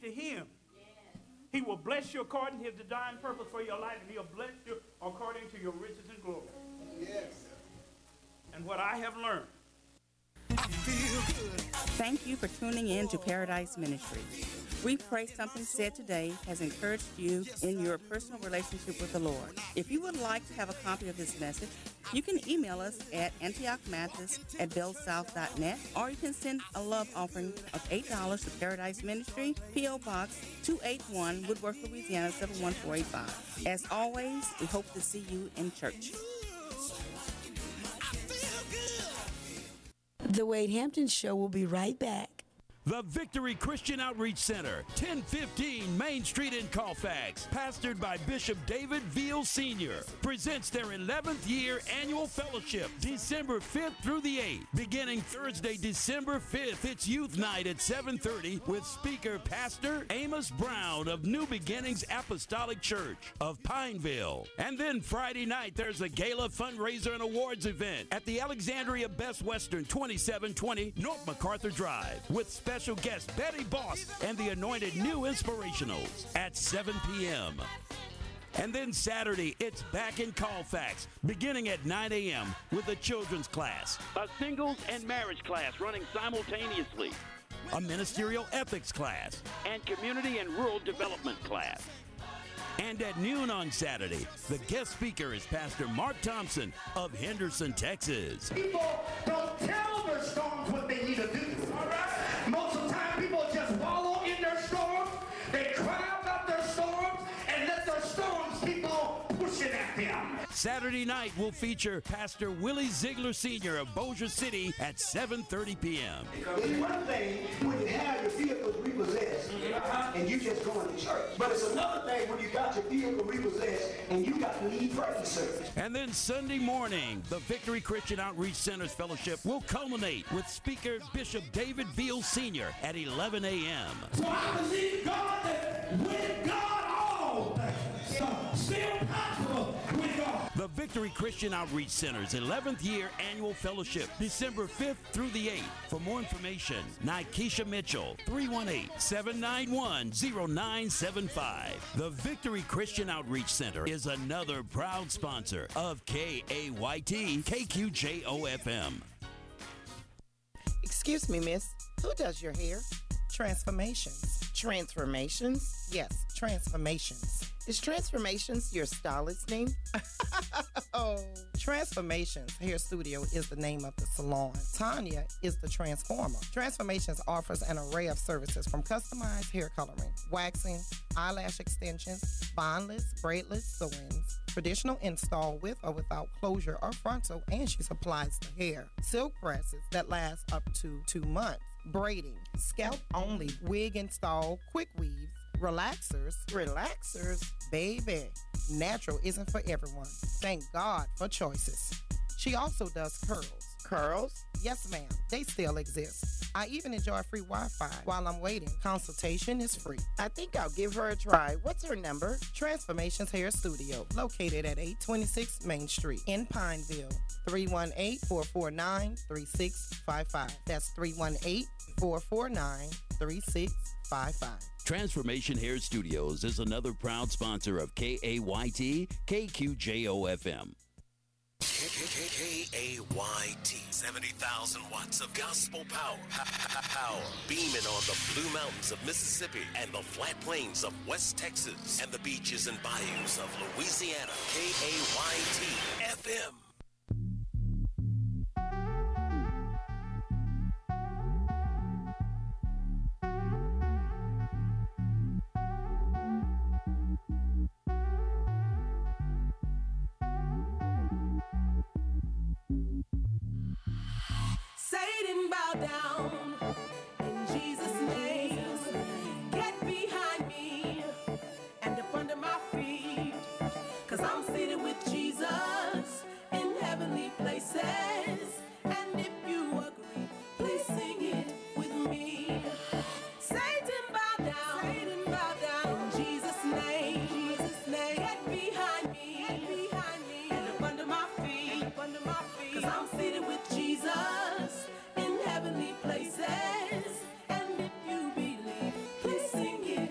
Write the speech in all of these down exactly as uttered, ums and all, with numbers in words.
to him, he will bless you according to his divine purpose for your life, and he'll bless you according to your riches and glory. Yes. And what I have learned. I feel good. Thank you for tuning in to Paradise Ministry. We pray something said today has encouraged you in your personal relationship with the Lord. If you would like to have a copy of this message, you can email us at antioch mathis at bellsouth dot net, or you can send a love offering of eight dollars to Paradise Ministry, P O. Box two eighty-one, Woodworth, Louisiana seven one four eight five. As always, we hope to see you in church. The Wade Hampton Show will be right back. The Victory Christian Outreach Center, ten fifteen Main Street in Colfax, pastored by Bishop David Veal Senior, presents their eleventh year annual fellowship, December fifth through the eighth. Beginning Thursday, December fifth, it's Youth Night at seven thirty with speaker Pastor Amos Brown of New Beginnings Apostolic Church of Pineville. And then Friday night, there's a gala fundraiser and awards event at the Alexandria Best Western, twenty-seven twenty North MacArthur Drive, with special Special guest Betty Boss and the Anointed New Inspirationals at seven p.m. And then Saturday, it's back in Colfax, beginning at nine a.m. with a children's class, a singles and marriage class running simultaneously, a ministerial ethics class, and community and rural development class. And at noon on Saturday, the guest speaker is Pastor Mark Thompson of Henderson, Texas. People don't tell their storms what they need to do. All right? Most of the time, people just wallow in their storms. They cry about their storms and let their storms keep on pushing at them. Saturday night will feature Pastor Willie Ziegler Senior of Bossier City at seven thirty p.m. It's one thing when you have your vehicles repossessed uh-huh. and you just going to church. But it's another thing when you got your vehicle repossessed and you got to leave praise service. And then Sunday morning, the Victory Christian Outreach Center's fellowship will culminate with speaker Bishop David Veal Senior at eleven a.m. So I believe God that with God all things are still possible with God. The Victory Christian Outreach Center's eleventh year annual fellowship, December fifth through the eighth. For more information, Nikesha Mitchell, three one eight, seven nine one, zero nine seven five. The Victory Christian Outreach Center is another proud sponsor of K A Y T K Q J O F M. Excuse me, miss. Who does your hair? Transformations. Transformations? Yes, Transformations. Is Transformations your stylist name? Oh, Transformations Hair Studio is the name of the salon. Tanya is the transformer. Transformations offers an array of services from customized hair coloring, waxing, eyelash extensions, bondless, braidless sew-ins, traditional install with or without closure or frontal, and she supplies the hair. Silk presses that last up to two months. Braiding, scalp only, wig install, quick weaves, relaxers, relaxers, baby. Natural isn't for everyone. Thank God for choices. She also does curls. Curls? Yes, ma'am. They still exist. I even enjoy free Wi-Fi while I'm waiting. Consultation is free. I think I'll give her a try. What's her number? Transformations Hair Studio, located at eight twenty-six Main Street in Pineville. three one eight, four four nine, three six five five. That's three one eight, four four nine, three six five five. Transformation Hair Studios is another proud sponsor of K A Y T K Q J O F M. K A Y T, seventy thousand watts of gospel power. Power beaming on the Blue Mountains of Mississippi and the flat plains of West Texas and the beaches and bayous of Louisiana. K A Y T F M. Satan, bow down in Jesus' name. Get behind me and up under my feet, 'cause I'm seated with Jesus in heavenly places. And if you agree, please sing it with me. Satan, bow down, Satan, bow down in Jesus' name. Jesus' name. Get behind me, get behind me and up under my feet, up under my feet, 'cause I'm seated with Jesus in heavenly places. And if you believe, please sing it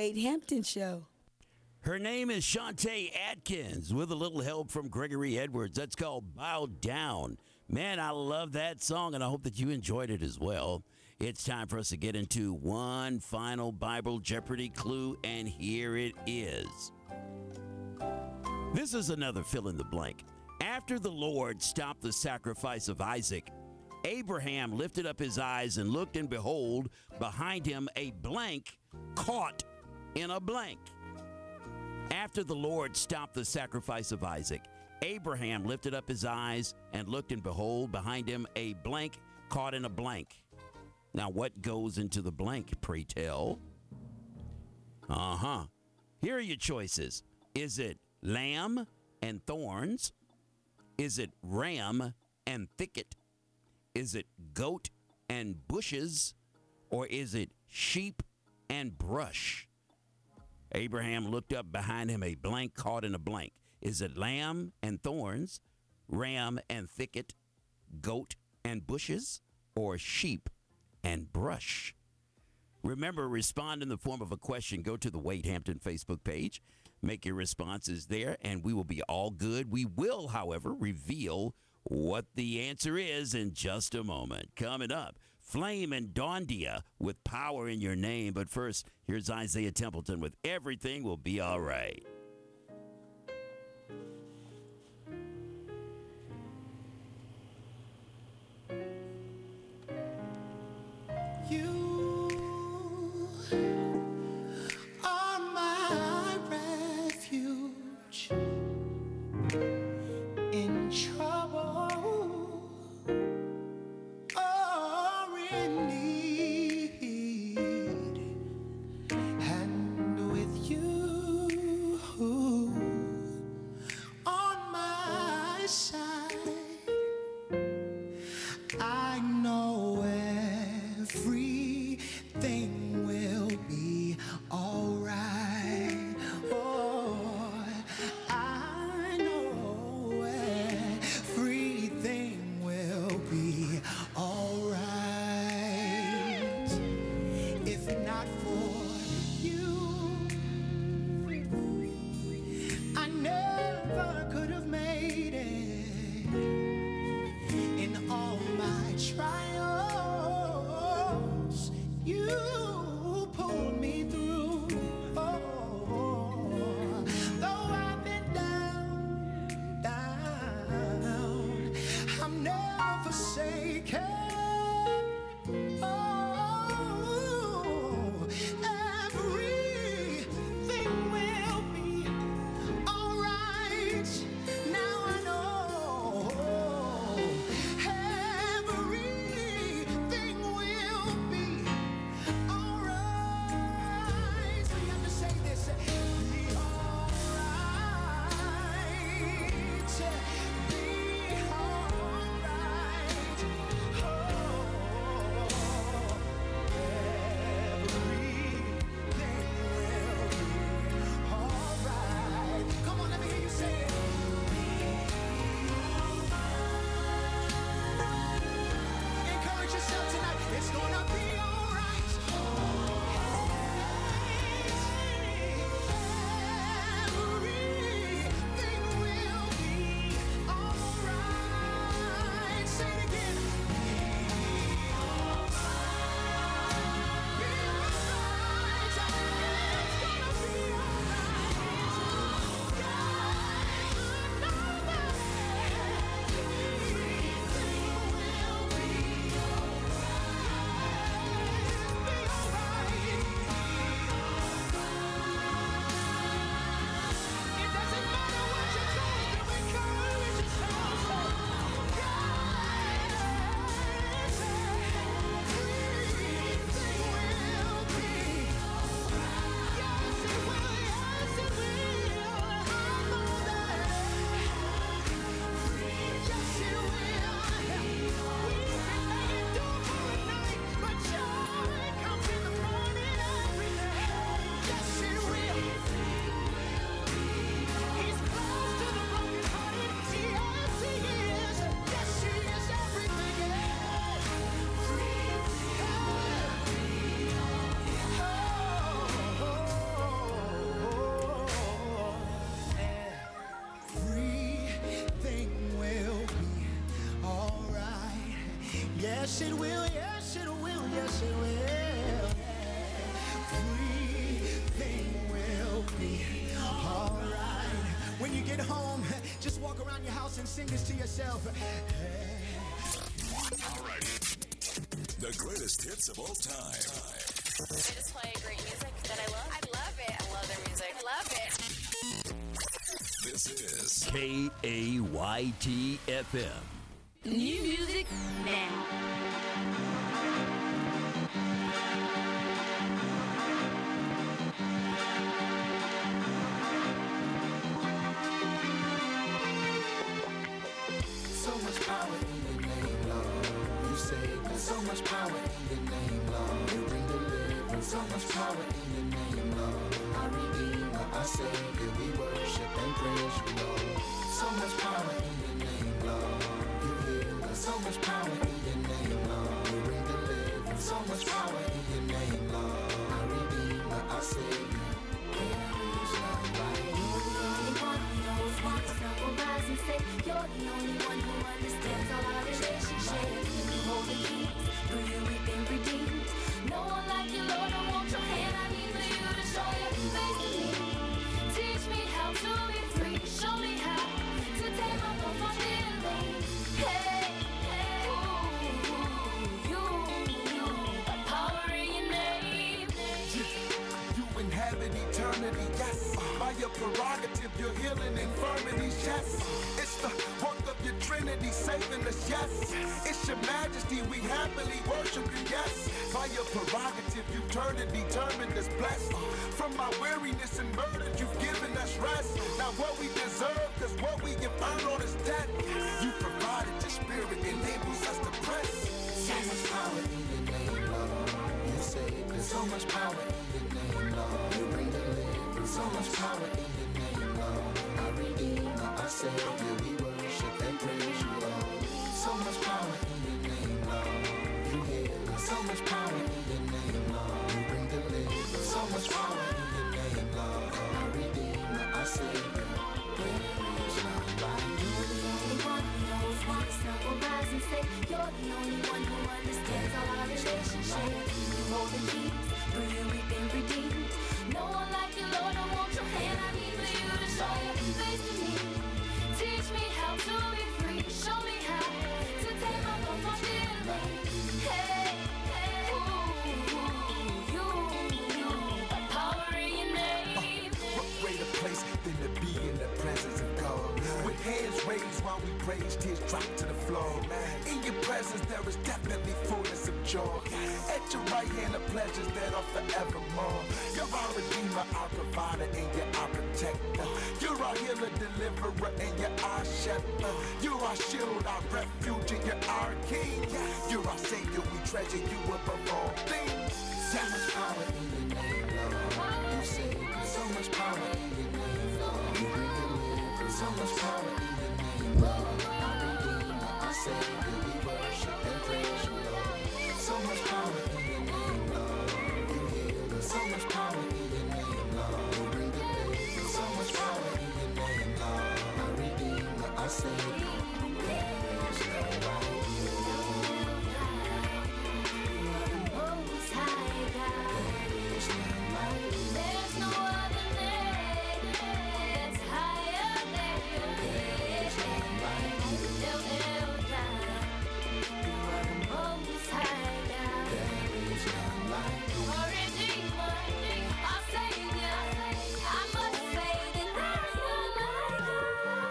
Wade Hampton Show. Her name is Shantae Atkins with a little help from Gregory Edwards. That's called Bow Down. Man, I love that song, and I hope that you enjoyed it as well. It's time for us to get into one final Bible Jeopardy clue, and here it is. This is another fill in the blank. After the Lord stopped the sacrifice of Isaac, Abraham lifted up his eyes and looked, and behold, behind him a blank caught in a blank. After the Lord stopped the sacrifice of Isaac, Abraham lifted up his eyes and looked, and behold, behind him a blank caught in a blank. Now, what goes into the blank, pray tell? Uh-huh. Here are your choices. Is it lamb and thorns? Is it ram and thicket? Is it goat and bushes? Or is it sheep and brush? Abraham looked up, behind him a blank caught in a blank. Is it lamb and thorns, ram and thicket, goat and bushes, or sheep and brush? Remember, respond in the form of a question. Go to the Wade Hampton Facebook page. Make your responses there, and we will be all good. We will, however, reveal what the answer is in just a moment. Coming up, Flame and Dondia with Power in Your Name. But first, here's Isaiah Templeton with Everything Will Be All Right. You are my refuge in trouble or in need, and with you on my side, I know everything will be all right. Oh, I know everything will be all right. If not for you, I never could have made it. In all my trials, you pulled me through. Oh, though I've been down, down, I'm never forsaken. Oh, everything will be all right. Now I know everything will be all walk around your house and sing this to yourself. All right. The greatest hits of all time. They just play great music that I love. I love it. I love their music. I love it. This is K A Y T F M. New music now. So much power in your name, Lord. You say there's so much power in your name, Lord. You bring deliverance. So much power in your name, Lord. Our Redeemer, our Savior, we worship and praise you, Lord. So much power in your name, Lord. You heal us. So much power in your name, Lord. You bring deliverance. So much power in your name, Lord. Our Redeemer, our Savior. There is none like you. You're the only one who understands all our relationships. You hold the keys, through you we've been redeemed. No one like you, Lord, I want your hand. I need for you to show your face to me. Teach me how to be free. Show me how to take my thoughts off feeling. Hey, hey, ooh, ooh, you, you, got power in your name. You inhabit eternity, yes. By your prerogative, you're healing infirmities, yes. It's the work of your Trinity saving us, yes. It's your majesty, we happily worship you, yes. By your prerogative, you turned and determined us blessed. From my weariness and burden, you've given us rest. Not what we deserve, cause what we have earned on is debt. You provided your spirit, enables us to press. So much power in your name, Lord. You say there's so much power in your name, Lord. You bring deliverance. So much power in your name, Lord. Our Redeemer, our Savior, we worship and praise you, Lord. So much power in your name, Lord. You heal us. So much power in your name, Lord. You bring deliverance. So much power in your name, Lord. Our Redeemer, our Savior. There is none like you. You're the only one who knows why the sun will rise and set. You're the only one who understands all our relationships. You hold the keys, through you we've been redeemed. No one like you, Lord, I want your hand. I need for you to show your face to me. Teach me how to be free. Show me how to take my thoughts off feeling. Hey, hey, ooh, ooh, you, you, got power in your name. What greater place than to be in the presence of God? With hands raised while we praise, tears drop to the floor. In your presence there is definitely fullness of joy. At your right hand are pleasures that are forevermore. You're our Redeemer, our provider, and you're our protector. You're our healer, deliverer, and you're our shepherd. You're our shield, our refuge, and you're our king. You're our savior, we treasure you above all things. So much power in your name, Lord. You say there's so much power in your name, Lord. You bring deliverance. So much power in your name, Lord. Our Redeemer, our Savior, we worship and praise you, Lord. So much power in your name, Lord. You heal us. So much power in your name, Lord. You bring deliverance. So much power in your name, Lord. Our Redeemer, our Savior. There is none like you. You are the most high God. There is none like you. There's no other name that's higher than your name. El Elyon, you are the most high God. There is none like you. Our Redeemer, our Savior, I must say that there's none like you.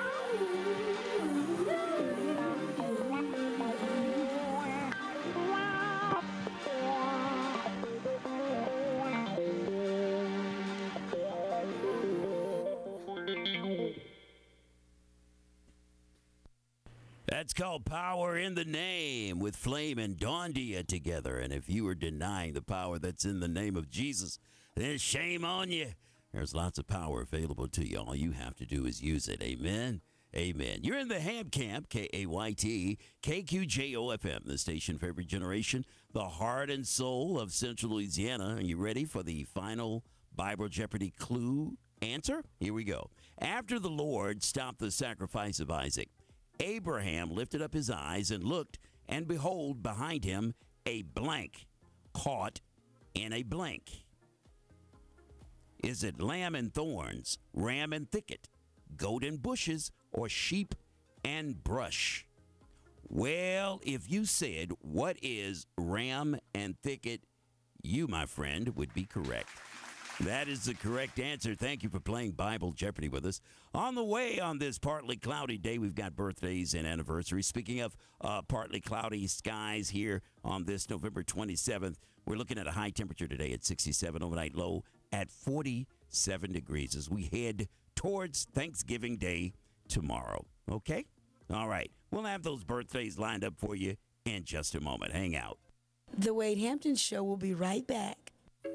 That's called Power in the Name with Flame and Dondia together. And if you are denying the power that's in the name of Jesus, then shame on you. There's lots of power available to you. All you have to do is use it. Amen. Amen. You're in the Ham Camp, K A Y T, K Q J O F M, the station for every generation, the heart and soul of Central Louisiana. Are you ready for the final Bible Jeopardy clue answer? Here we go. After the Lord stopped the sacrifice of Isaac, Abraham lifted up his eyes and looked, and behold, behind him a blank, caught in a blank. Is it lamb and thorns, ram and thicket, goat and bushes, or sheep and brush? Well, if you said, what is ram and thicket, you, my friend, would be correct. That is the correct answer. Thank you for playing Bible Jeopardy with us. On the way on this partly cloudy day, we've got birthdays and anniversaries. Speaking of uh, partly cloudy skies here on this November twenty-seventh, we're looking at a high temperature today at sixty-seven, overnight low at forty-seven degrees as we head towards Thanksgiving Day tomorrow. Okay? All right. We'll have those birthdays lined up for you in just a moment. Hang out. The Wade Hampton Show will be right back.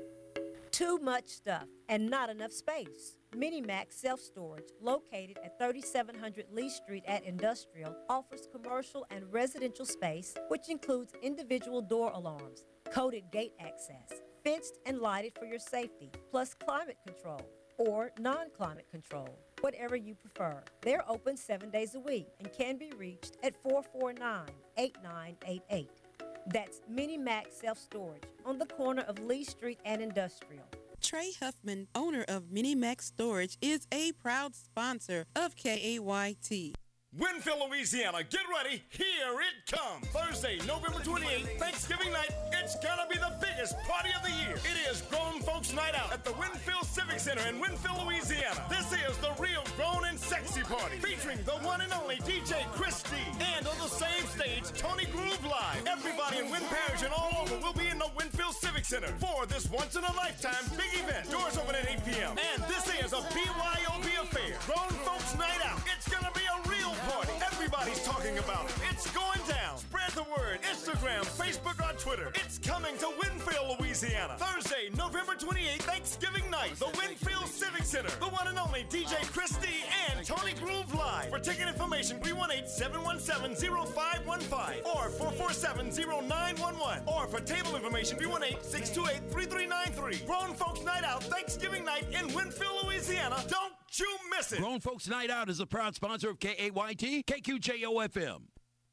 Too much stuff and not enough space. Minimax Self-Storage, located at thirty-seven hundred Lee Street at Industrial, offers commercial and residential space, which includes individual door alarms, coded gate access, fenced and lighted for your safety, plus climate control or non-climate control, whatever you prefer. They're open seven days a week and can be reached at four four nine, eight nine eight eight. That's Minimax Self-Storage on the corner of Lee Street and Industrial. Trey Huffman, owner of Minimax Storage, is a proud sponsor of K A Y T. Winfield, Louisiana, get ready, here it comes. Thursday, November twenty-eighth, Thanksgiving night, it's gonna be the biggest party of the year. It is Grown Folks Night Out at the Winfield Civic Center in Winfield, Louisiana. This is the real grown and sexy party, featuring the one and only D J Chris D. And on the same stage, Tony Groove Live. Everybody in Wynn Parish and all over will be in the Winfield Civic Center for this once-in-a-lifetime big event. Doors open at eight p.m. And this is a B Y O B affair. Grown Folks Night Out. It's gonna be a real party. Everybody's talking about it. It's going down. Spread the word. Instagram, Facebook, or Twitter. It's coming to Winfield, Louisiana. Thursday, November twenty-eighth, Thanksgiving night. The Winfield Civic Center. The one and only D J Chris D and Tony Groove Live. For ticket information, three one eight, seven one seven, zero five one five or four four seven, zero nine one one. Or for table information, three one eight, six two eight, three three nine three. Grown Folks Night Out, Thanksgiving night in Winfield, Louisiana. Don't you miss it. Grown Folks Night Out is a proud sponsor of K A Y T, K Q J O F M.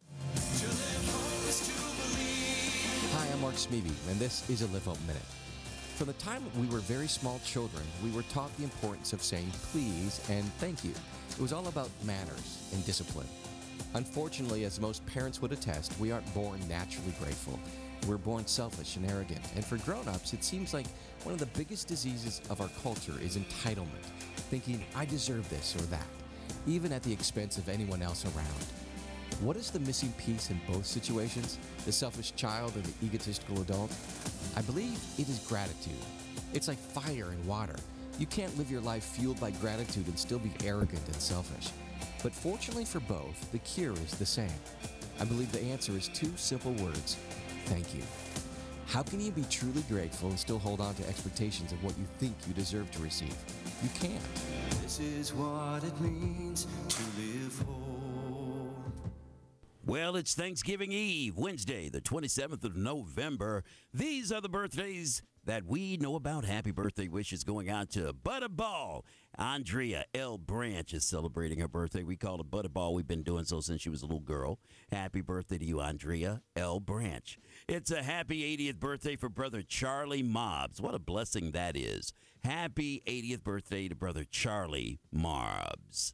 Hi, I'm Mark Smeby, and this is a Live Hope Minute. From the time we were very small children, we were taught the importance of saying please and thank you. It was all about manners and discipline. Unfortunately, as most parents would attest, we aren't born naturally grateful. We're born selfish and arrogant. And for grown-ups, it seems like one of the biggest diseases of our culture is entitlement, thinking, I deserve this or that, even at the expense of anyone else around. What is the missing piece in both situations, the selfish child or the egotistical adult? I believe it is gratitude. It's like fire and water. You can't live your life fueled by gratitude and still be arrogant and selfish. But fortunately for both, the cure is the same. I believe the answer is two simple words: thank you. How can you be truly grateful and still hold on to expectations of what you think you deserve to receive? You can't. This is what it means to live whole. Well, it's Thanksgiving Eve, Wednesday, the twenty-seventh of November. These are the birthdays that we know about. Happy birthday wishes going out to Butterball. Andrea L. Branch is celebrating her birthday. We call it Butterball. We've been doing so since she was a little girl. Happy birthday to you, Andrea L. Branch. It's a happy eightieth birthday for Brother Charlie Mobbs. What a blessing that is. Happy eightieth birthday to Brother Charlie Mobbs.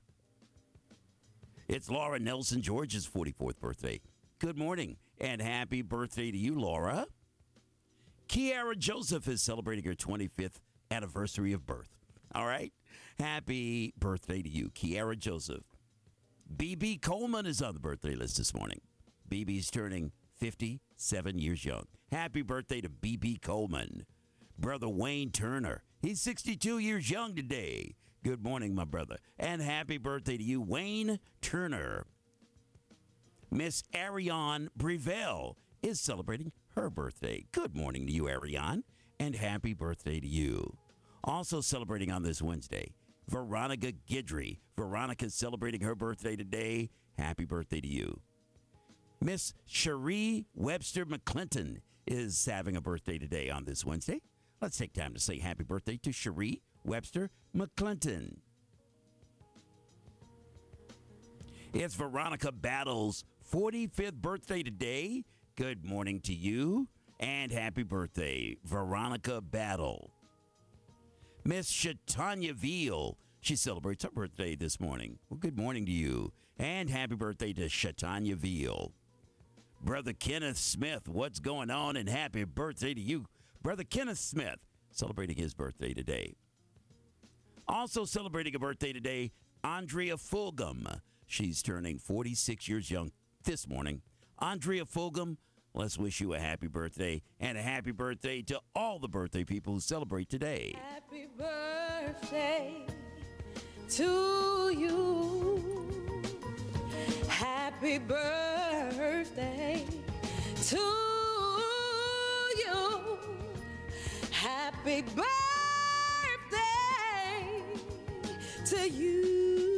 It's Laura Nelson George's forty-fourth birthday. Good morning and happy birthday to you, Laura. Kiara Joseph is celebrating her twenty-fifth anniversary of birth. All right? Happy birthday to you, Kiara Joseph. B B Coleman is on the birthday list this morning. B B's turning fifty-seven years young. Happy birthday to B B Coleman. Brother Wayne Turner, he's sixty-two years young today. Good morning, my brother. And happy birthday to you, Wayne Turner. Miss Ariane Breville is celebrating her birthday. Good morning to you, Ariane, and happy birthday to you. Also celebrating on this Wednesday, Veronica Guidry. Veronica's celebrating her birthday today. Happy birthday to you. Miss Cherie Webster McClinton is having a birthday today on this Wednesday. Let's take time to say happy birthday to Cherie Webster McClinton. It's Veronica Battle's forty-fifth birthday today. Good morning to you, and happy birthday, Veronica Battle. Miss Shatanya Veal, She celebrates her birthday this morning. Well, good morning to you. And happy birthday to Shatanya Veal. Brother Kenneth Smith, what's going on? And happy birthday to you. Brother Kenneth Smith, celebrating his birthday today. Also celebrating a birthday today, Andrea Fulgham. She's turning forty-six years young this morning. Andrea Fulgham, let's wish you a happy birthday, and a happy birthday to all the birthday people who celebrate today. Happy birthday to you. Happy birthday to you. Happy birthday to you.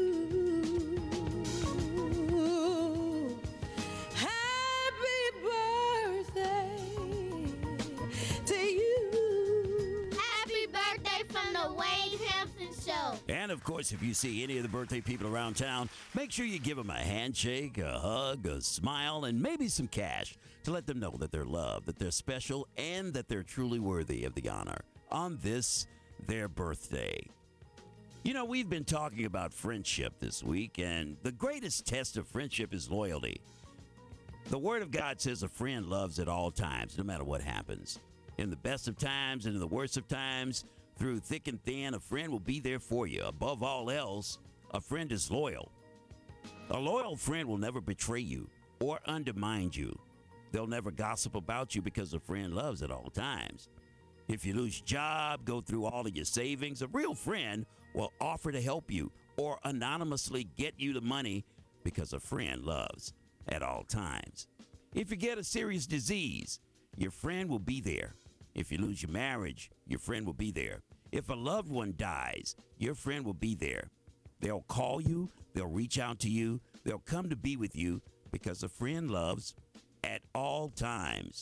And, of course, if you see any of the birthday people around town, make sure you give them a handshake, a hug, a smile, and maybe some cash to let them know that they're loved, that they're special, and that they're truly worthy of the honor on this, their birthday. You know, we've been talking about friendship this week, and the greatest test of friendship is loyalty. The Word of God says a friend loves at all times, no matter what happens. In the best of times and in the worst of times, through thick and thin, a friend will be there for you. Above all else, a friend is loyal. A loyal friend will never betray you or undermine you. They'll never gossip about you because a friend loves at all times. If you lose your job, go through all of your savings, a real friend will offer to help you or anonymously get you the money because a friend loves at all times. If you get a serious disease, your friend will be there. If you lose your marriage, your friend will be there. If a loved one dies, your friend will be there. They'll call you, they'll reach out to you, they'll come to be with you because a friend loves at all times.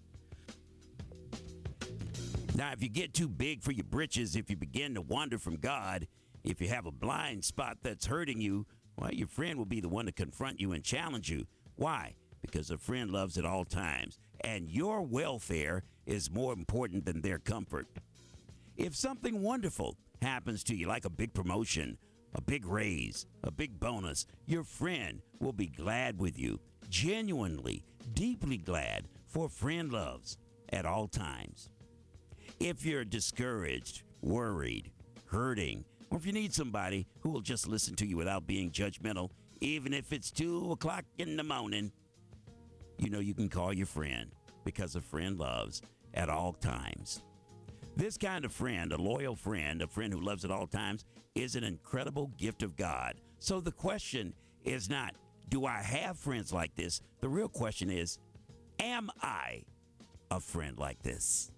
Now, if you get too big for your britches, if you begin to wander from God, if you have a blind spot that's hurting you, well, your friend will be the one to confront you and challenge you. Why? Because a friend loves at all times, and your welfare is more important than their comfort. If something wonderful happens to you, like a big promotion, a big raise, a big bonus, your friend will be glad with you, genuinely, deeply glad, for a friend loves at all times. If you're discouraged, worried, hurting, or if you need somebody who will just listen to you without being judgmental, even if it's two o'clock in the morning, you know you can call your friend because a friend loves at all times. This kind of friend, a loyal friend, a friend who loves at all times, is an incredible gift of God. So the question is not, do I have friends like this? The real question is, am I a friend like this?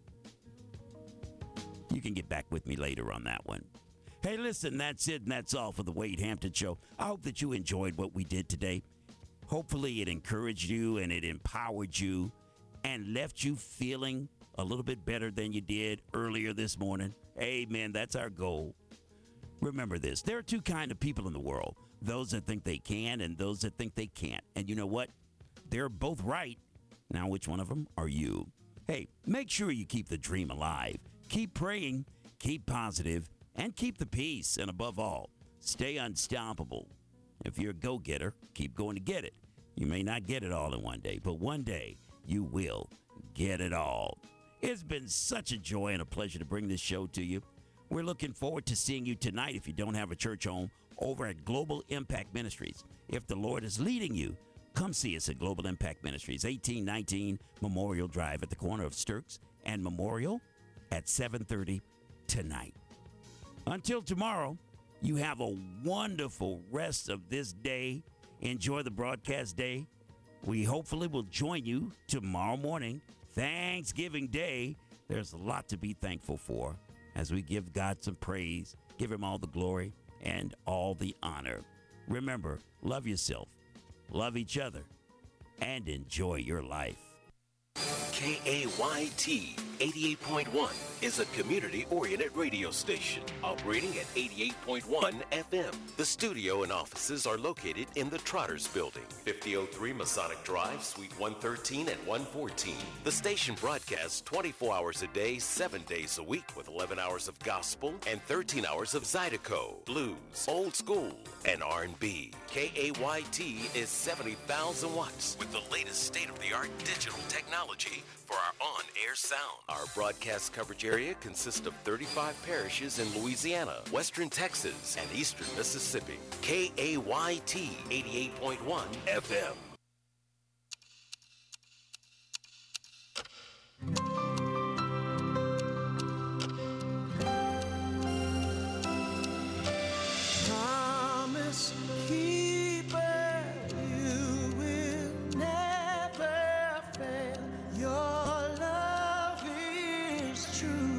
You can get back with me later on that one. Hey, listen, that's it, and that's all for the Wade Hampton Show. I hope that you enjoyed what we did today. Hopefully it encouraged you and it empowered you and left you feeling a little bit better than you did earlier this morning. Amen. That's our goal. Remember this. There are two kinds of people in the world. Those that think they can and those that think they can't. And you know what? They're both right. Now, which one of them are you? Hey, make sure you keep the dream alive. Keep praying, keep positive, and keep the peace. And above all, stay unstoppable. If you're a go-getter, keep going to get it. You may not get it all in one day, but one day you will get it all. It's been such a joy and a pleasure to bring this show to you. We're looking forward to seeing you tonight, if you don't have a church home, over at Global Impact Ministries. If the Lord is leading you, come see us at Global Impact Ministries, eighteen nineteen Memorial Drive at the corner of Sturks and Memorial at seven thirty tonight. Until tomorrow, you have a wonderful rest of this day. Enjoy the broadcast day. We hopefully will join you tomorrow morning, Thanksgiving Day. There's a lot to be thankful for as we give God some praise, give him all the glory and all the honor. Remember, love yourself, love each other, and enjoy your life. K A Y T, eighty-eight point one is a community-oriented radio station operating at eighty-eight point one F M. The studio and offices are located in the Trotters Building, fifty oh three Masonic Drive, Suite one thirteen and one fourteen. The station broadcasts twenty-four hours a day, seven days a week, with eleven hours of gospel and thirteen hours of Zydeco, blues, old school, and R and B. K A Y T is seventy thousand watts with the latest state-of-the-art digital technology for our on-air sound. Our broadcast coverage area consists of thirty-five parishes in Louisiana, western Texas, and eastern Mississippi. K A Y T eighty-eight point one F M. Promise keeper, you will never fail. Your love is true.